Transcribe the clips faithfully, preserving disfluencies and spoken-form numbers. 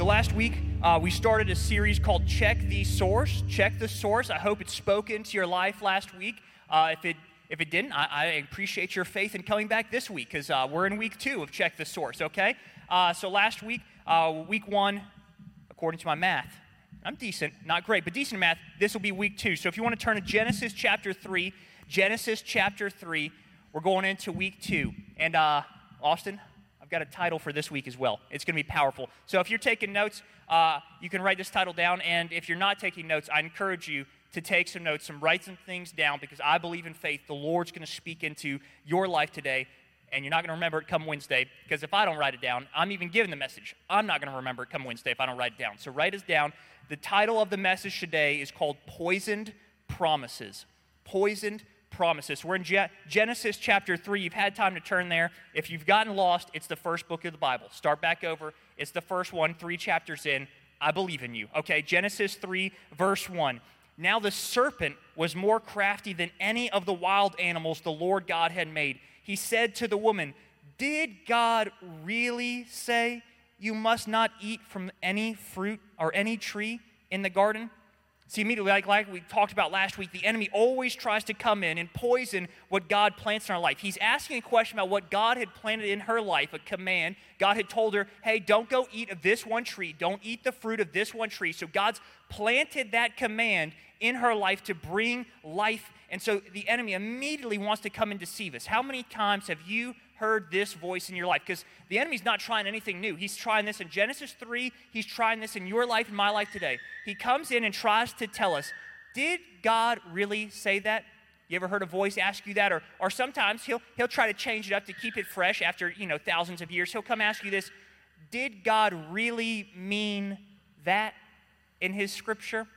So last week, uh, we started a series called Check the Source. Check the Source. I hope it spoke into your life last week. Uh, if it if it didn't, I, I appreciate your faith in coming back this week, because uh, we're in week two of Check the Source, okay? Uh, so last week, uh, week one, according to my math, I'm decent, not great, but decent math, this will be week two. So if you want to turn to Genesis chapter three, Genesis chapter three, we're going into week two. And uh, Austin, I've got a title for this week as well. It's going to be powerful. So if you're taking notes, uh, you can write this title down. And if you're not taking notes, I encourage you to take some notes, some write some things down, because I believe in faith. The Lord's going to speak into your life today, and you're not going to remember it come Wednesday, because if I don't write it down, I'm even giving the message. I'm not going to remember it come Wednesday if I don't write it down. So write this down. The title of the message today is called Poisoned Promises. Poisoned Promises. We're in Je- Genesis chapter three. You've had time to turn there. If you've gotten lost, it's the first book of the Bible. Start back over. It's the first one, three chapters in. I believe in you. Okay, Genesis three, verse one. Now the serpent was more crafty than any of the wild animals the Lord God had made. He said to the woman, "Did God really say you must not eat from any fruit or any tree in the garden?" See, immediately, like, like we talked about last week, the enemy always tries to come in and poison what God plants in our life. He's asking a question about what God had planted in her life, a command. God had told her, hey, don't go eat of this one tree. Don't eat the fruit of this one tree. So God's planted that command in her life to bring life. And so the enemy immediately wants to come and deceive us. How many times have you heard this voice in your life? Because the enemy's not trying anything new. He's trying this in Genesis three. He's trying this in your life and my life today. He comes in and tries to tell us, did God really say that? You ever heard a voice ask you that? Or, or sometimes he'll, he'll try to change it up to keep it fresh after, you know, thousands of years. He'll come ask you this, did God really mean that in his scripture?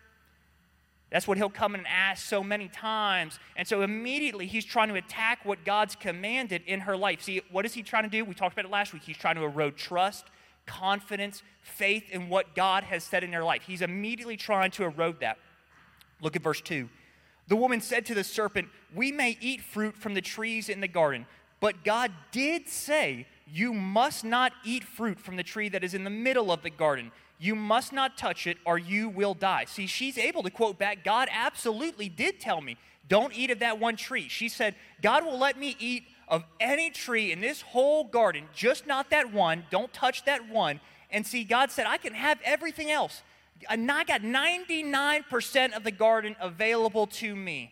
That's what he'll come and ask so many times. And so immediately he's trying to attack what God's commanded in her life. See, what is he trying to do? We talked about it last week. He's trying to erode trust, confidence, faith in what God has said in their life. He's immediately trying to erode that. Look at verse two. The woman said to the serpent, "We may eat fruit from the trees in the garden, but God did say, you must not eat fruit from the tree that is in the middle of the garden. You must not touch it or you will die." See, she's able to quote back, God absolutely did tell me, don't eat of that one tree. She said, God will let me eat of any tree in this whole garden, just not that one. Don't touch that one. And see, God said, I can have everything else. I got ninety-nine percent of the garden available to me.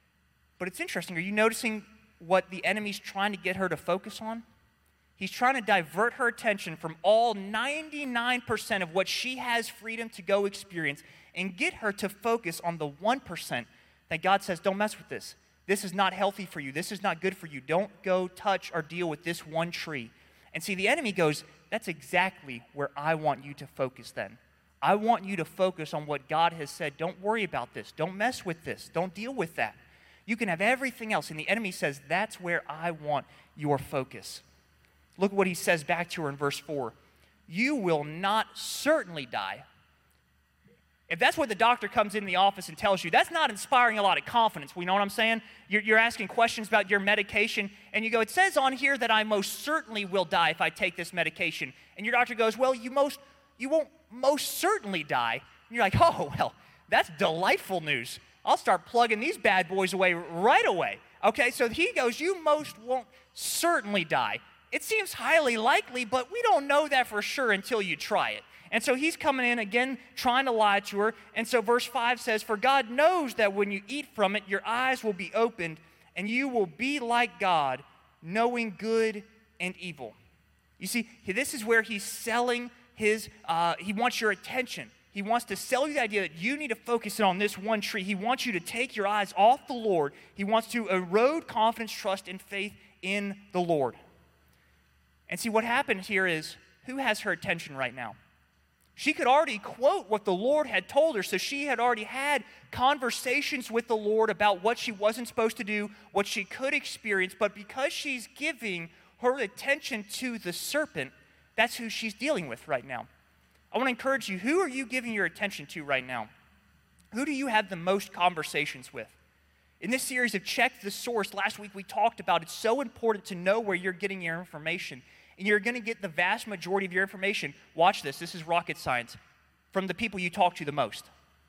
But it's interesting. Are you noticing what the enemy's trying to get her to focus on? He's trying to divert her attention from all ninety-nine percent of what she has freedom to go experience and get her to focus on the one percent that God says, don't mess with this. This is not healthy for you. This is not good for you. Don't go touch or deal with this one tree. And see, the enemy goes, that's exactly where I want you to focus then. I want you to focus on what God has said. Don't worry about this. Don't mess with this. Don't deal with that. You can have everything else. And the enemy says, that's where I want your focus. Look at what he says back to her in verse four. You will not certainly die. If that's what the doctor comes in the office and tells you, that's not inspiring a lot of confidence. You know what I'm saying? You're, you're asking questions about your medication, and you go, it says on here that I most certainly will die if I take this medication. And your doctor goes, well, you most you won't most certainly die. And you're like, oh, well, that's delightful news. I'll start plugging these bad boys away right away. Okay, so he goes, you most won't certainly die. It seems highly likely, but we don't know that for sure until you try it. And so he's coming in again, trying to lie to her. And so verse five says, for God knows that when you eat from it, your eyes will be opened, and you will be like God, knowing good and evil. You see, this is where he's selling his, uh, he wants your attention. He wants to sell you the idea that you need to focus in on this one tree. He wants you to take your eyes off the Lord. He wants to erode confidence, trust, and faith in the Lord. And see, what happened here is, who has her attention right now? She could already quote what the Lord had told her, so she had already had conversations with the Lord about what she wasn't supposed to do, what she could experience, but because she's giving her attention to the serpent, that's who she's dealing with right now. I want to encourage you, who are you giving your attention to right now? Who do you have the most conversations with? In this series of Check the Source, last week we talked about it's so important to know where you're getting your information. And you're going to get the vast majority of your information, watch this, this is rocket science, from the people you talk to the most.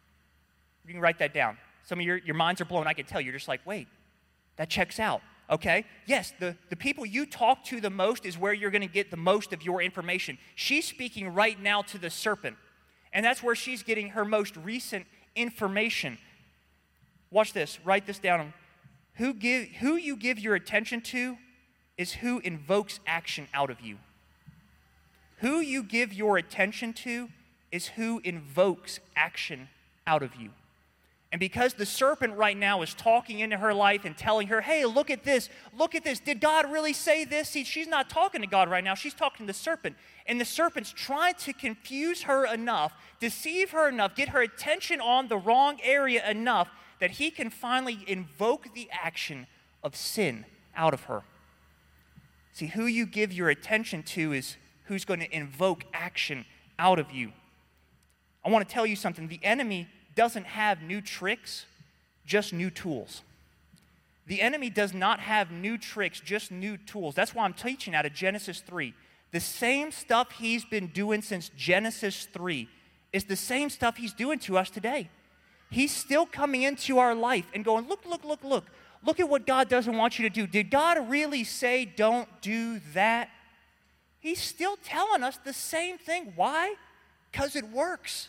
You can write that down. Some of your, your minds are blown. I can tell you're just like, wait, that checks out, okay? Yes, the, the people you talk to the most is where you're going to get the most of your information. She's speaking right now to the serpent, and that's where she's getting her most recent information. Watch this, write this down. Who, give, who you give your attention to is who invokes action out of you. Who you give your attention to is who invokes action out of you. And because the serpent right now is talking into her life and telling her, hey, look at this, look at this. Did God really say this? See, she's not talking to God right now. She's talking to the serpent. And the serpent's trying to confuse her enough, deceive her enough, get her attention on the wrong area enough that he can finally invoke the action of sin out of her. See, who you give your attention to is who's going to invoke action out of you. I want to tell you something. The enemy doesn't have new tricks, just new tools. The enemy does not have new tricks, just new tools. That's why I'm teaching out of Genesis three. The same stuff he's been doing since Genesis three is the same stuff he's doing to us today. He's still coming into our life and going, look, look, look, look. Look at what God doesn't want you to do. Did God really say don't do that? He's still telling us the same thing. Why? Because it works.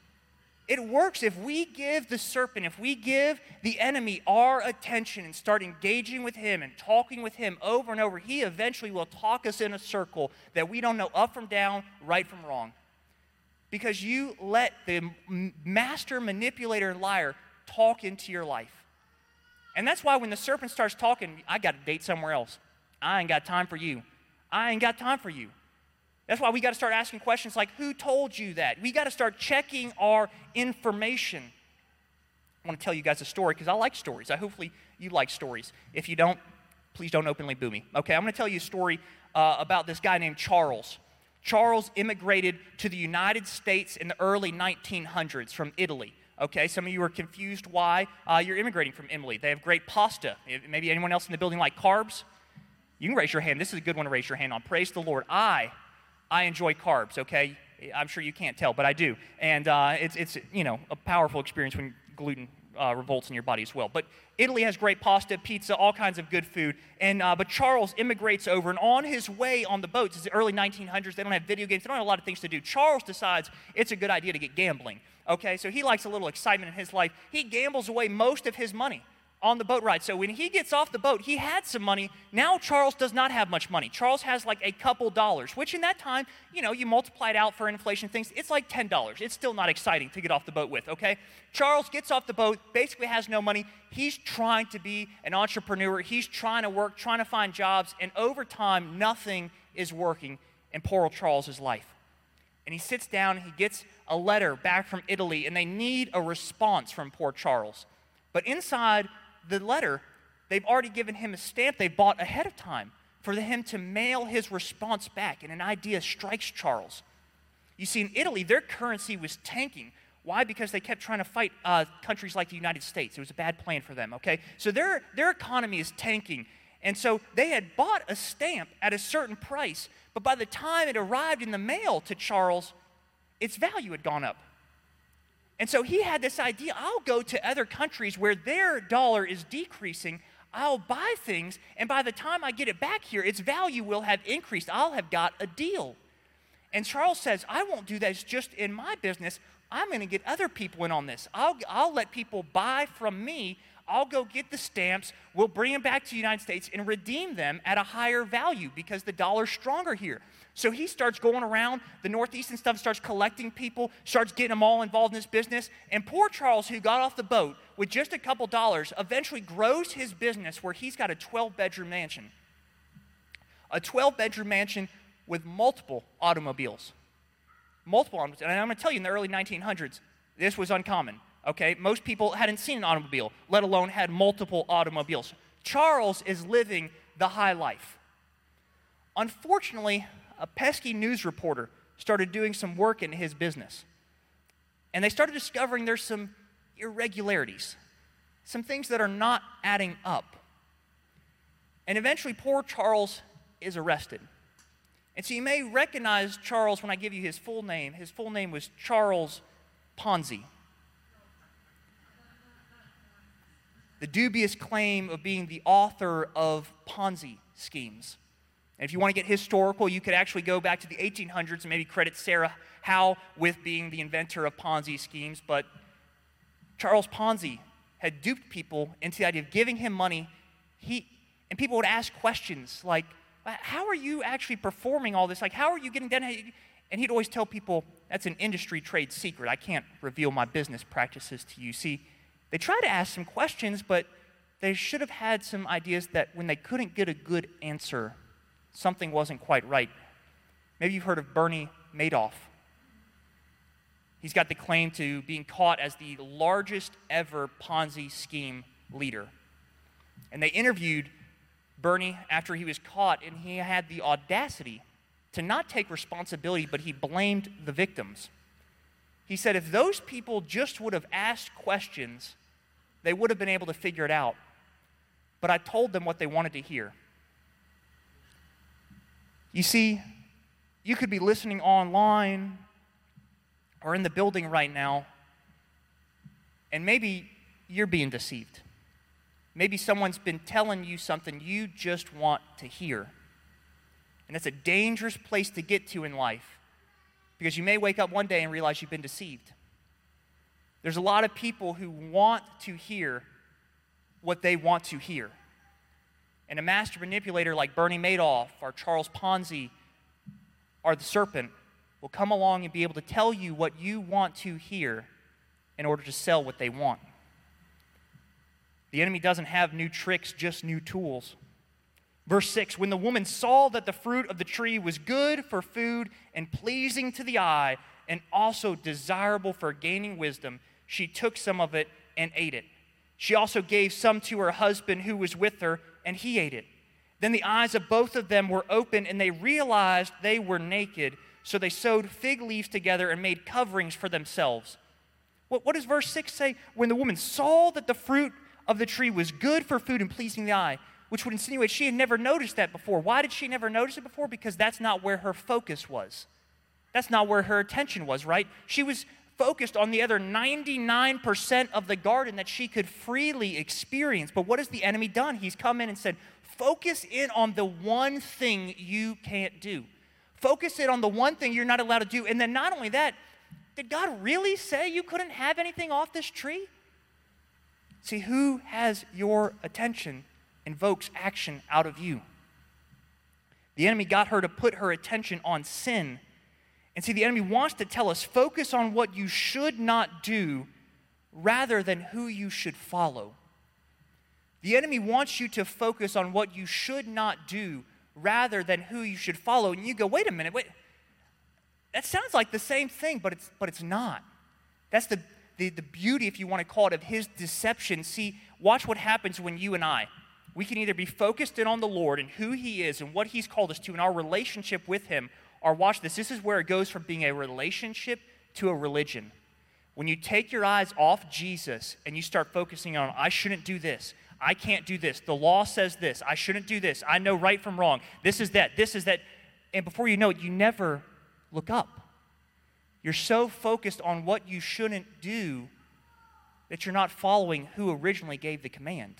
It works. If we give the serpent, if we give the enemy our attention and start engaging with him and talking with him over and over, he eventually will talk us in a circle that we don't know up from down, right from wrong. Because you let the master manipulator and liar talk into your life. And that's why when the serpent starts talking, I got to date somewhere else. I ain't got time for you. I ain't got time for you. That's why we got to start asking questions like, who told you that? We got to start checking our information. I want to tell you guys a story because I like stories. I hopefully you like stories. If you don't, please don't openly boo me. Okay, I'm going to tell you a story uh, about this guy named Charles. Charles immigrated to the United States in the early nineteen hundreds from Italy. Okay, some of you are confused why uh, you're immigrating from Italy. They have great pasta. Maybe anyone else in the building like carbs? You can raise your hand. This is a good one to raise your hand on. Praise the Lord. I I enjoy carbs, okay? I'm sure you can't tell, but I do. And uh, it's, it's, you know, a powerful experience when gluten uh, revolts in your body as well. But Italy has great pasta, pizza, all kinds of good food. And uh, But Charles immigrates over, and on his way on the boats, it's the early nineteen hundreds, they don't have video games, they don't have a lot of things to do. Charles decides it's a good idea to get gambling, okay? So he likes a little excitement in his life. He gambles away most of his money on the boat ride. So when he gets off the boat, he had some money. Now Charles does not have much money. Charles has like a couple dollars, which in that time, you know, you multiply it out for inflation things, it's like ten dollars. It's still not exciting to get off the boat with, okay? Charles gets off the boat, basically has no money. He's trying to be an entrepreneur. He's trying to work, trying to find jobs, and over time, nothing is working in poor old Charles's life. And he sits down, he gets a letter back from Italy, and they need a response from poor Charles. But inside the letter, they've already given him a stamp they bought ahead of time for him to mail his response back, and an idea strikes Charles. You see, in Italy, their currency was tanking. Why? Because they kept trying to fight uh, countries like the United States. It was a bad plan for them, okay? So their, their economy is tanking, and so they had bought a stamp at a certain price, but by the time it arrived in the mail to Charles, its value had gone up. And so he had this idea, I'll go to other countries where their dollar is decreasing, I'll buy things, and by the time I get it back here, its value will have increased. I'll have got a deal. And Charles says, I won't do that. It's just in my business. I'm going to get other people in on this. I'll, I'll let people buy from me. I'll go get the stamps. We'll bring them back to the United States and redeem them at a higher value because the dollar's stronger here. So he starts going around the Northeast and stuff, starts collecting people, starts getting them all involved in this business. And poor Charles, who got off the boat with just a couple dollars, eventually grows his business where he's got a twelve-bedroom mansion. A twelve-bedroom mansion with multiple automobiles. Multiple automobiles. And I'm going to tell you, in the early nineteen hundreds, this was uncommon. Okay, most people hadn't seen an automobile, let alone had multiple automobiles. Charles is living the high life. Unfortunately, a pesky news reporter started doing some work in his business. And they started discovering there's some irregularities, some things that are not adding up. And eventually, poor Charles is arrested. And so you may recognize Charles when I give you his full name. His full name was Charles Ponzi. The dubious claim of being the author of Ponzi schemes. And if you want to get historical, you could actually go back to the eighteen hundreds and maybe credit Sarah Howe with being the inventor of Ponzi schemes. But Charles Ponzi had duped people into the idea of giving him money. He and people would ask questions like, how are you actually performing all this? Like, how are you getting done? And he'd always tell people, that's an industry trade secret. I can't reveal my business practices to you. See, they tried to ask some questions, but they should have had some ideas that when they couldn't get a good answer, something wasn't quite right. Maybe you've heard of Bernie Madoff. He's got the claim to being caught as the largest ever Ponzi scheme leader. And they interviewed Bernie after he was caught, and he had the audacity to not take responsibility, but he blamed the victims. He said if those people just would have asked questions, they would have been able to figure it out. But I told them what they wanted to hear. You see, you could be listening online or in the building right now, and maybe you're being deceived. Maybe someone's been telling you something you just want to hear. And it's a dangerous place to get to in life because you may wake up one day and realize you've been deceived. There's a lot of people who want to hear what they want to hear. And a master manipulator like Bernie Madoff or Charles Ponzi or the serpent will come along and be able to tell you what you want to hear in order to sell what they want. The enemy doesn't have new tricks, just new tools. Verse six, when the woman saw that the fruit of the tree was good for food and pleasing to the eye and also desirable for gaining wisdom, she took some of it and ate it. She also gave some to her husband who was with her, and he ate it. Then the eyes of both of them were opened, and they realized they were naked, so they sewed fig leaves together and made coverings for themselves. What, what does verse six say? When the woman saw that the fruit of the tree was good for food and pleasing the eye, which would insinuate she had never noticed that before. Why did she never notice it before? Because that's not where her focus was. That's not where her attention was, right? She was focused on the other ninety-nine percent of the garden that she could freely experience. But what has the enemy done? He's come in and said, focus in on the one thing you can't do. Focus in on the one thing you're not allowed to do. And then not only that, did God really say you couldn't have anything off this tree? See, who has your attention invokes action out of you. The enemy got her to put her attention on sin. And see, the enemy wants to tell us, focus on what you should not do rather than who you should follow. The enemy wants you to focus on what you should not do rather than who you should follow. And you go, wait a minute, wait. That sounds like the same thing, but it's but it's not. That's the, the, the beauty, if you want to call it, of his deception. See, watch what happens when you and I, we can either be focused in on the Lord and who he is and what he's called us to in our relationship with him, or watch this. This is where it goes from being a relationship to a religion. When you take your eyes off Jesus and you start focusing on, I shouldn't do this. I can't do this. The law says this. I shouldn't do this. I know right from wrong. This is that. This is that. And before you know it, you never look up. You're so focused on what you shouldn't do that you're not following who originally gave the command.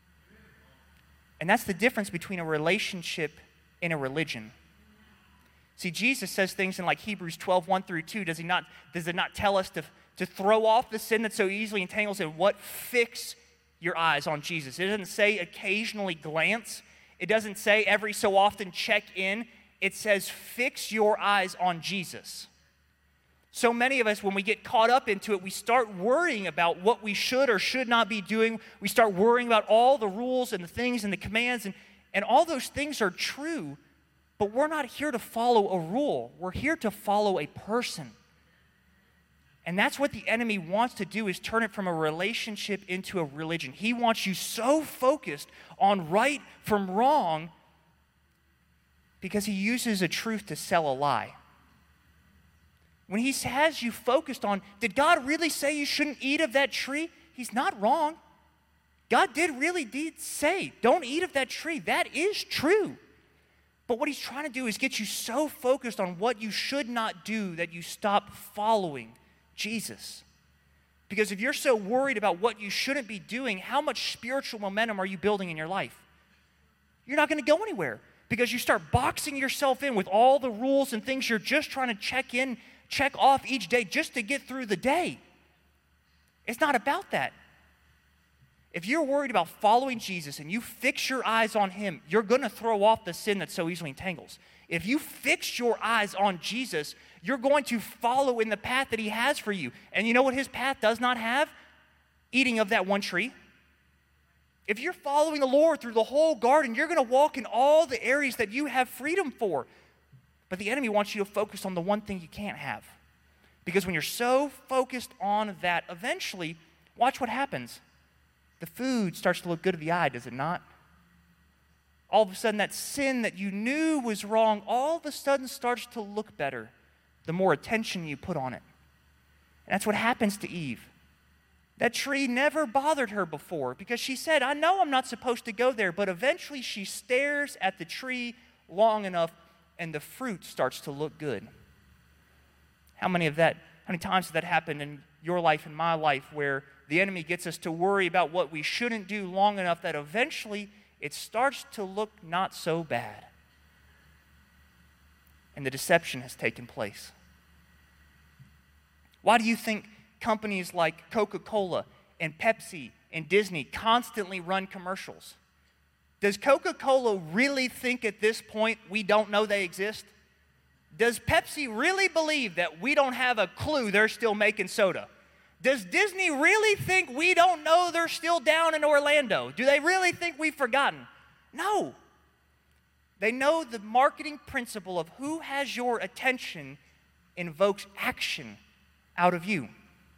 And that's the difference between a relationship and a religion. See, Jesus says things in like Hebrews twelve, one through two. Does he not, does it not tell us to, to throw off the sin that so easily entangles and what? Fix your eyes on Jesus. It doesn't say occasionally glance. It doesn't say every so often check in. It says fix your eyes on Jesus. So many of us, when we get caught up into it, we start worrying about what we should or should not be doing. We start worrying about all the rules and the things and the commands, and, and all those things are true, but we're not here to follow a rule. We're here to follow a person. And that's what the enemy wants to do, is turn it from a relationship into a religion. He wants you so focused on right from wrong because he uses a truth to sell a lie. When he has you focused on, did God really say you shouldn't eat of that tree? He's not wrong. God did really did say, don't eat of that tree. That is true. But what he's trying to do is get you so focused on what you should not do that you stop following Jesus. Because if you're so worried about what you shouldn't be doing, how much spiritual momentum are you building in your life? You're not going to go anywhere because you start boxing yourself in with all the rules and things you're just trying to check in, check off each day just to get through the day. It's not about that. If you're worried about following Jesus and you fix your eyes on him, you're going to throw off the sin that so easily entangles. If you fix your eyes on Jesus, you're going to follow in the path that he has for you. And you know what his path does not have? Eating of that one tree. If you're following the Lord through the whole garden, you're going to walk in all the areas that you have freedom for. But the enemy wants you to focus on the one thing you can't have. Because when you're so focused on that, eventually, watch what happens. The food starts to look good to the eye, does it not? All of a sudden, that sin that you knew was wrong, all of a sudden starts to look better the more attention you put on it. And that's what happens to Eve. That tree never bothered her before because she said, I know I'm not supposed to go there, but eventually she stares at the tree long enough and the fruit starts to look good. How many of that, how many times has that happened in your life and my life where the enemy gets us to worry about what we shouldn't do long enough that eventually it starts to look not so bad. And the deception has taken place. Why do you think companies like Coca-Cola and Pepsi and Disney constantly run commercials? Does Coca-Cola really think at this point we don't know they exist? Does Pepsi really believe that we don't have a clue they're still making soda? Does Disney really think we don't know they're still down in Orlando? Do they really think we've forgotten? No. They know the marketing principle of who has your attention invokes action out of you.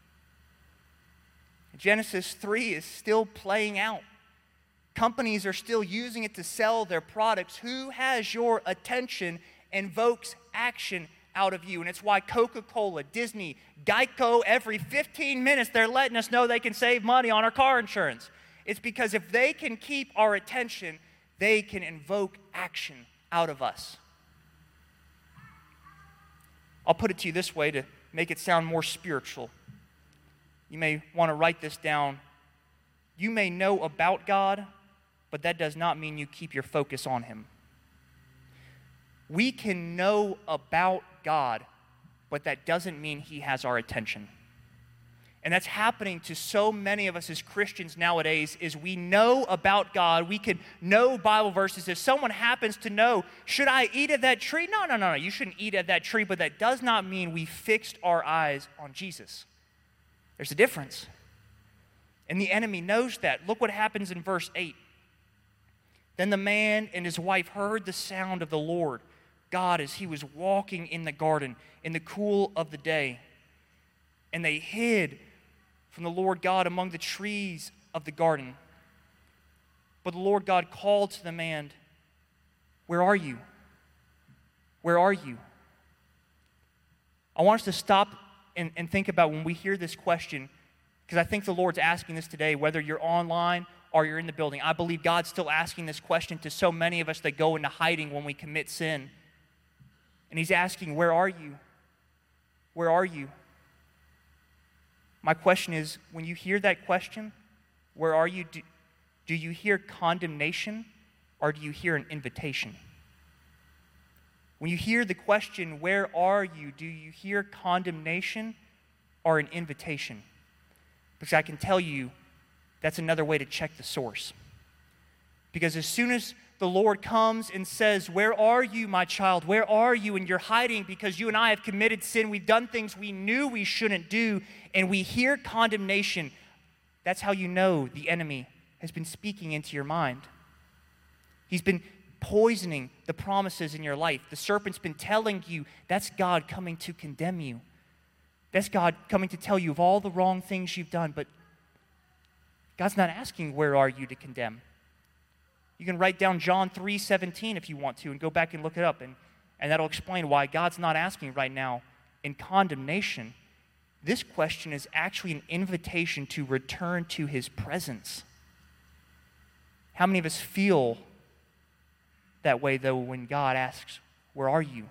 Genesis three is still playing out. Companies are still using it to sell their products. Who has your attention invokes action out of you. And it's why Coca-Cola, Disney, Geico, every fifteen minutes they're letting us know they can save money on our car insurance. It's because if they can keep our attention, they can invoke action out of us. I'll put it to you this way to make it sound more spiritual. You may want to write this down. You may know about God, but that does not mean you keep your focus on him. We can know about God, but that doesn't mean he has our attention. And that's happening to so many of us as Christians nowadays is we know about God. We can know Bible verses. If someone happens to know, should I eat of that tree? No, no, no, no. You shouldn't eat of that tree, but that does not mean we fixed our eyes on Jesus. There's a difference. And the enemy knows that. Look what happens in verse eight. Then the man and his wife heard the sound of the Lord God as he was walking in the garden in the cool of the day. And they hid from the Lord God among the trees of the garden. But the Lord God called to the man, where are you? Where are you? I want us to stop and, and think about when we hear this question, because I think the Lord's asking this today, whether you're online or you're in the building. I believe God's still asking this question to so many of us that go into hiding when we commit sin. And he's asking, where are you? Where are you? My question is, when you hear that question, where are you? Do, do you hear condemnation or do you hear an invitation? When you hear the question, where are you? Do you hear condemnation or an invitation? Because I can tell you, that's another way to check the source. Because as soon as the Lord comes and says, where are you, my child? Where are you? And you're hiding because you and I have committed sin. We've done things we knew we shouldn't do, and we hear condemnation. That's how you know the enemy has been speaking into your mind. He's been poisoning the promises in your life. The serpent's been telling you that's God coming to condemn you. That's God coming to tell you of all the wrong things you've done, but God's not asking, where are you, to condemn. You can write down John three seventeen if you want to and go back and look it up, and, and that'll explain why God's not asking right now in condemnation. This question is actually an invitation to return to his presence. How many of us feel that way, though, when God asks, where are you?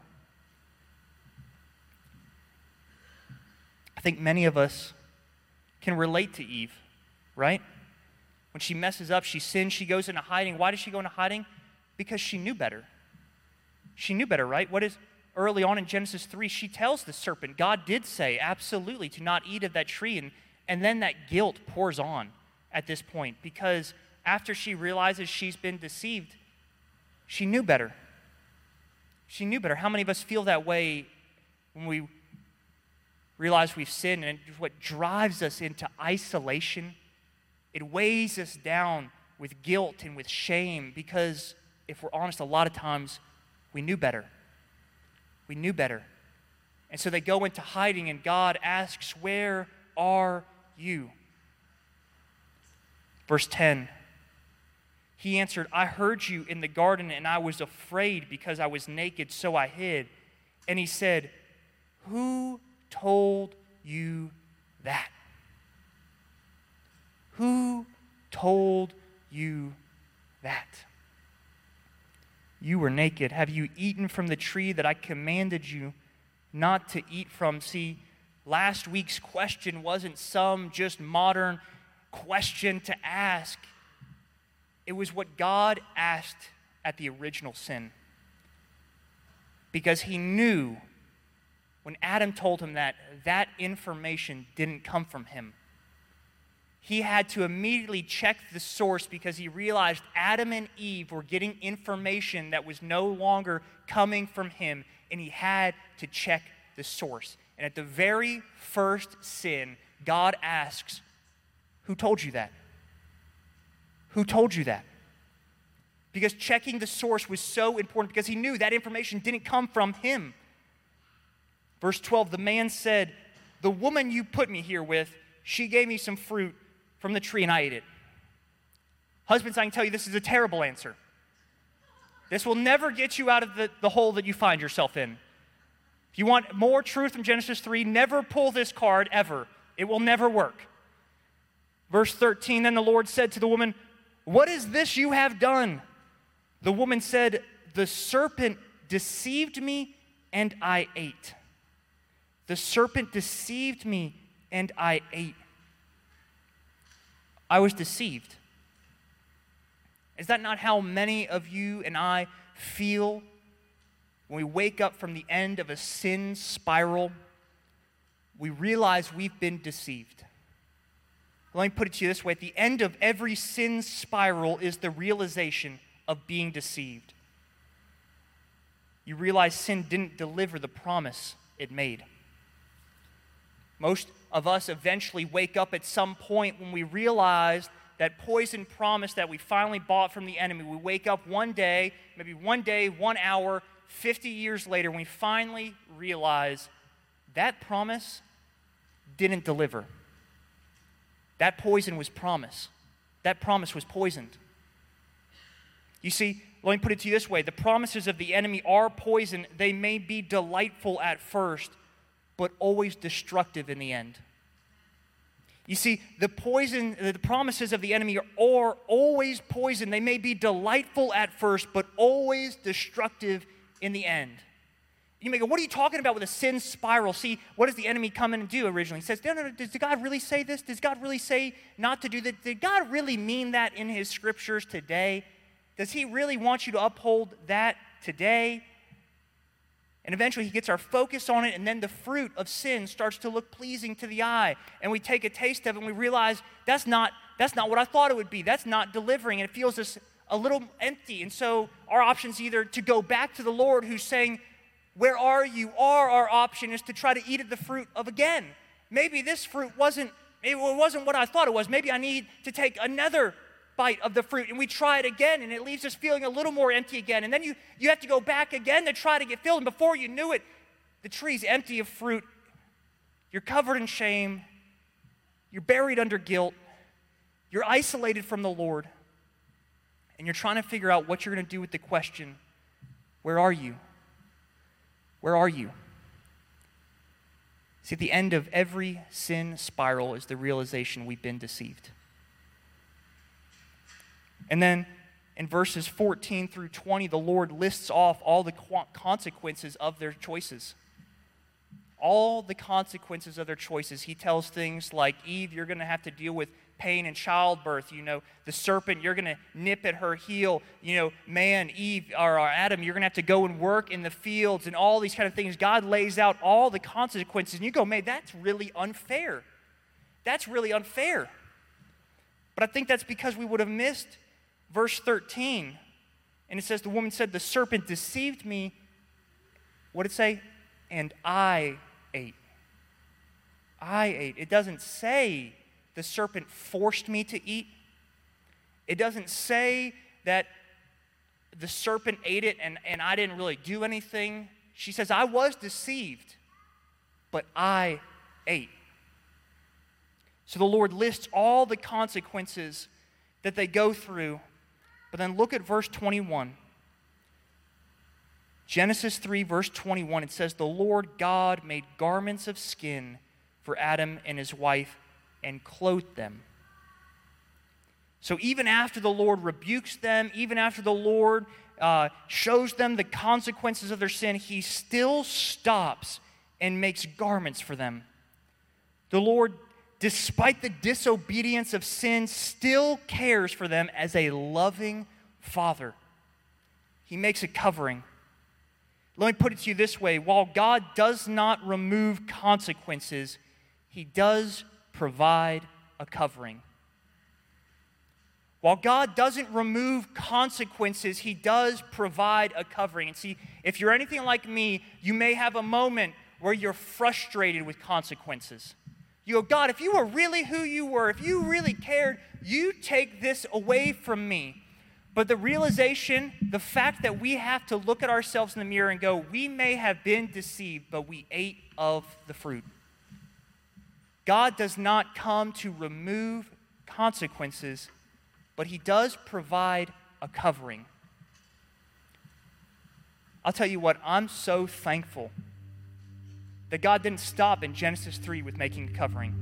I think many of us can relate to Eve, right? When she messes up, she sins, she goes into hiding. Why does she go into hiding? Because she knew better. She knew better, right? What is early on in Genesis three, she tells the serpent, God did say, absolutely, to not eat of that tree. And, and then that guilt pours on at this point because after she realizes she's been deceived, she knew better. She knew better. How many of us feel that way when we realize we've sinned, and it's what drives us into isolation? It weighs us down with guilt and with shame because, if we're honest, a lot of times we knew better. We knew better. And so they go into hiding, and God asks, where are you? Verse ten, he answered, I heard you in the garden, and I was afraid because I was naked, so I hid. And he said, who told you that? Who told you that? You were naked. Have you eaten from the tree that I commanded you not to eat from? See, last week's question wasn't some just modern question to ask. It was what God asked at the original sin. Because he knew when Adam told him that, that information didn't come from him. He had to immediately check the source because he realized Adam and Eve were getting information that was no longer coming from him, and he had to check the source. And at the very first sin, God asks, who told you that? Who told you that? Because checking the source was so important because he knew that information didn't come from him. Verse twelve, the man said, the woman you put me here with, she gave me some fruit from the tree and I ate it. Husbands, I can tell you this is a terrible answer. This will never get you out of the, the hole that you find yourself in. If you want more truth from Genesis three, never pull this card ever. It will never work. Verse thirteen, then the Lord said to the woman, what is this you have done? The woman said, the serpent deceived me and I ate. The serpent deceived me and I ate. I was deceived. Is that not how many of you and I feel when we wake up from the end of a sin spiral? We realize we've been deceived. Let me put it to you this way. At the end of every sin spiral is the realization of being deceived. You realize sin didn't deliver the promise it made. Most of us eventually wake up at some point when we realize that poison promise that we finally bought from the enemy. We wake up one day, maybe one day, one hour, fifty years later, when we finally realize that promise didn't deliver. That poison was promise. That promise was poisoned. You see, let me put it to you this way. The promises of the enemy are poison. They may be delightful at first, but always destructive in the end. You see, the poison, the promises of the enemy are, are always poison. They may be delightful at first, but always destructive in the end. You may go, what are you talking about with a sin spiral? See, what does the enemy come in and do originally? He says, no, no, no, does God really say this? Does God really say not to do that? Did God really mean that in his scriptures today? Does he really want you to uphold that today? And eventually he gets our focus on it, and then the fruit of sin starts to look pleasing to the eye. And we take a taste of it, and we realize that's not, that's not what I thought it would be. That's not delivering, and it feels us a little empty. And so our option is either to go back to the Lord who's saying, where are you? Or our option is to try to eat of the fruit of again. Maybe this fruit wasn't, it wasn't what I thought it was. Maybe I need to take another bite of the fruit, and we try it again, and it leaves us feeling a little more empty again. And then you, you have to go back again to try to get filled, and before you knew it, the tree's empty of fruit. You're covered in shame. You're buried under guilt. You're isolated from the Lord, and you're trying to figure out what you're going to do with the question, where are you? Where are you? See, at the end of every sin spiral is the realization we've been deceived. And then in verses fourteen through twenty, the Lord lists off all the consequences of their choices. All the consequences of their choices. He tells things like, Eve, you're going to have to deal with pain and childbirth. You know, the serpent, you're going to nip at her heel. You know, man, Eve, or, or Adam, you're going to have to go and work in the fields and all these kind of things. God lays out all the consequences. And you go, man, that's really unfair. That's really unfair. But I think that's because we would have missed verse thirteen. And it says, the woman said, the serpent deceived me. What did it say? And I ate. I ate. It doesn't say the serpent forced me to eat. It doesn't say that the serpent ate it and, and I didn't really do anything. She says, I was deceived, but I ate. So the Lord lists all the consequences that they go through. But then look at verse twenty-one. Genesis three, verse twenty-one, it says, the Lord God made garments of skin for Adam and his wife and clothed them. So even after the Lord rebukes them, even after the Lord uh, shows them the consequences of their sin, he still stops and makes garments for them. The Lord, despite the disobedience of sin, still cares for them as a loving father. He makes a covering. Let me put it to you this way. While God does not remove consequences, he does provide a covering. While God doesn't remove consequences, he does provide a covering. And see, if you're anything like me, you may have a moment where you're frustrated with consequences. You go, God, if you were really who you were, if you really cared, you take this away from me. But the realization, the fact that we have to look at ourselves in the mirror and go, we may have been deceived, but we ate of the fruit. God does not come to remove consequences, but he does provide a covering. I'll tell you what, I'm so thankful that God didn't stop in Genesis three with making a covering.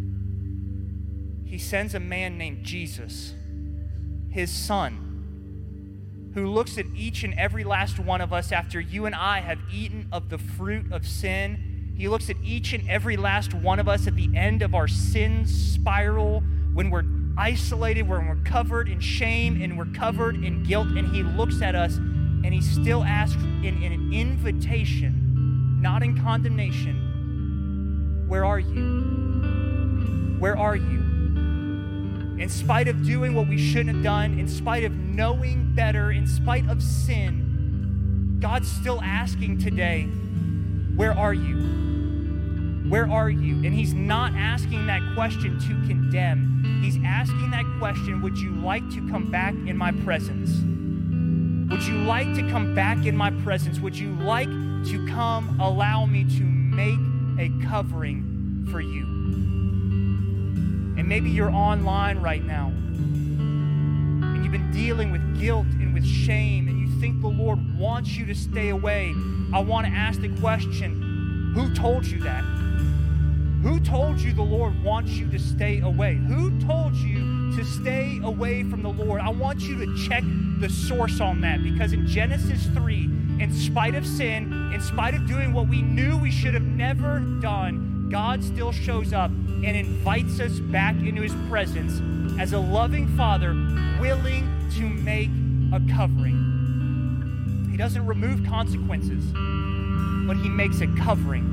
He sends a man named Jesus, his son, who looks at each and every last one of us after you and I have eaten of the fruit of sin. He looks at each and every last one of us at the end of our sin spiral, when we're isolated, when we're covered in shame and we're covered in guilt, and he looks at us and he still asks in, in an invitation, not in condemnation, where are you? Where are you? In spite of doing what we shouldn't have done, in spite of knowing better, in spite of sin, God's still asking today, where are you? Where are you? And he's not asking that question to condemn. He's asking that question, would you like to come back in my presence? Would you like to come back in my presence? Would you like to come allow me to make a covering for you? And maybe you're online right now and you've been dealing with guilt and with shame and you think the Lord wants you to stay away. I want to ask the question, who told you that? Who told you the Lord wants you to stay away? Who told you to stay away from the Lord? I want you to check the source on that, because in Genesis three, in spite of sin, in spite of doing what we knew we should have never done, God still shows up and invites us back into his presence as a loving father willing to make a covering. He doesn't remove consequences, but he makes a covering.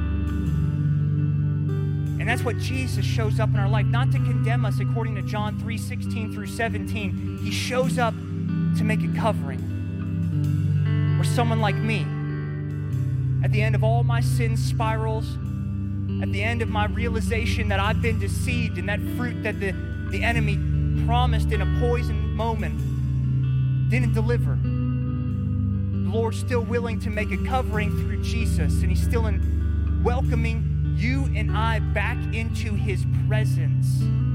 And that's what Jesus shows up in our life, not to condemn us according to John three sixteen through seventeen. He shows up to make a covering. Or someone like me, at the end of all my sin spirals, at the end of my realization that I've been deceived and that fruit that the, the enemy promised in a poisoned moment didn't deliver. The Lord's still willing to make a covering through Jesus, and he's still in welcoming you and I back into his presence.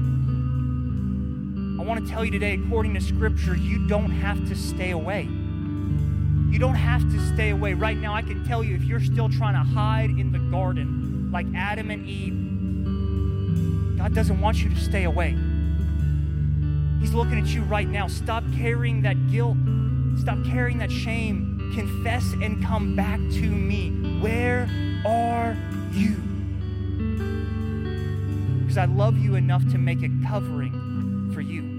I want to tell you today, according to Scripture, you don't have to stay away. You don't have to stay away. Right now, I can tell you, if you're still trying to hide in the garden like Adam and Eve, God doesn't want you to stay away. He's looking at you right now. Stop carrying that guilt. Stop carrying that shame. Confess and come back to me. Where are you? Because I love you enough to make a covering for you.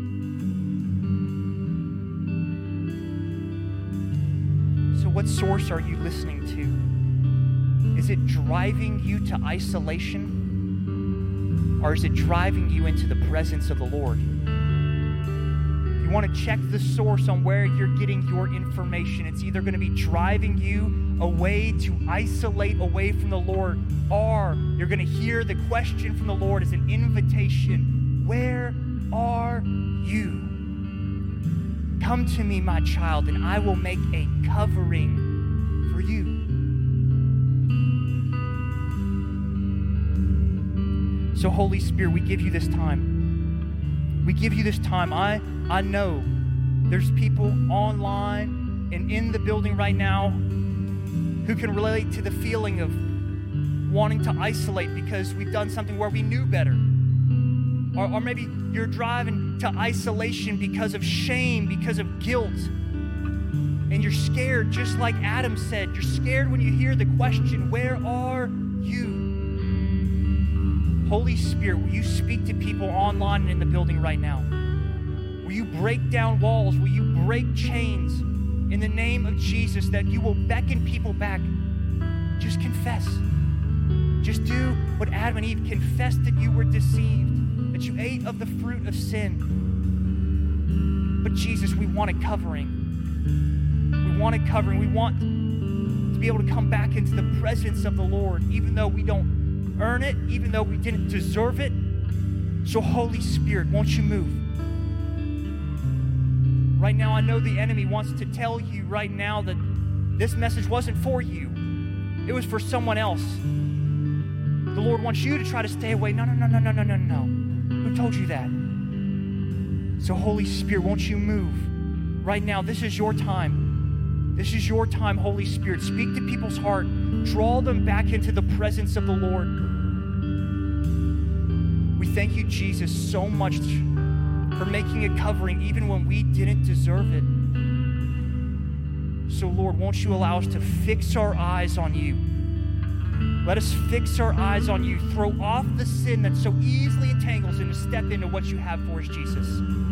So what source are you listening to? Is it driving you to isolation? Or is it driving you into the presence of the Lord? You want to check the source on where you're getting your information. It's either going to be driving you away to isolate away from the Lord, or you're going to hear the question from the Lord as an invitation. Where are you? Come to me, my child, and I will make a covering for you. So Holy Spirit, we give you this time. We give you this time. I, I know there's people online and in the building right now who can relate to the feeling of wanting to isolate because we've done something where we knew better. Or, or maybe you're driving to isolation because of shame, because of guilt. And you're scared, just like Adam said. You're scared when you hear the question, where are you? Holy Spirit, will you speak to people online and in the building right now? Will you break down walls? Will you break chains in the name of Jesus, that you will beckon people back? Just confess. Just do what Adam and Eve confessed, that you were deceived, that you ate of the fruit of sin. But Jesus, we want a covering. We want a covering. We want to be able to come back into the presence of the Lord, even though we don't earn it, even though we didn't deserve it. So Holy Spirit, won't you move? Right now, I know the enemy wants to tell you right now that this message wasn't for you. It was for someone else. The Lord wants you to try to stay away. No, no, no, no, no, no, no, no. Who told you that? So Holy Spirit, won't you move? Right now, this is your time. This is your time, Holy Spirit. Speak to people's heart. Draw them back into the presence of the Lord. We thank you, Jesus, so much for making a covering even when we didn't deserve it. So, Lord, won't you allow us to fix our eyes on you? Let us fix our eyes on you. Throw off the sin that so easily entangles and step into what you have for us, Jesus.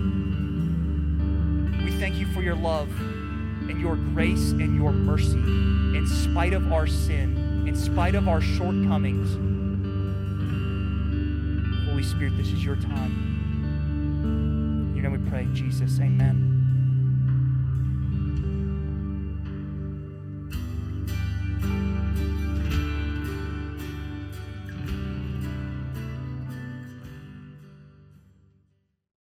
We thank you for your love and your grace and your mercy in spite of our sin, in spite of our shortcomings. Holy Spirit, this is your time. In your name we pray, Jesus. Amen.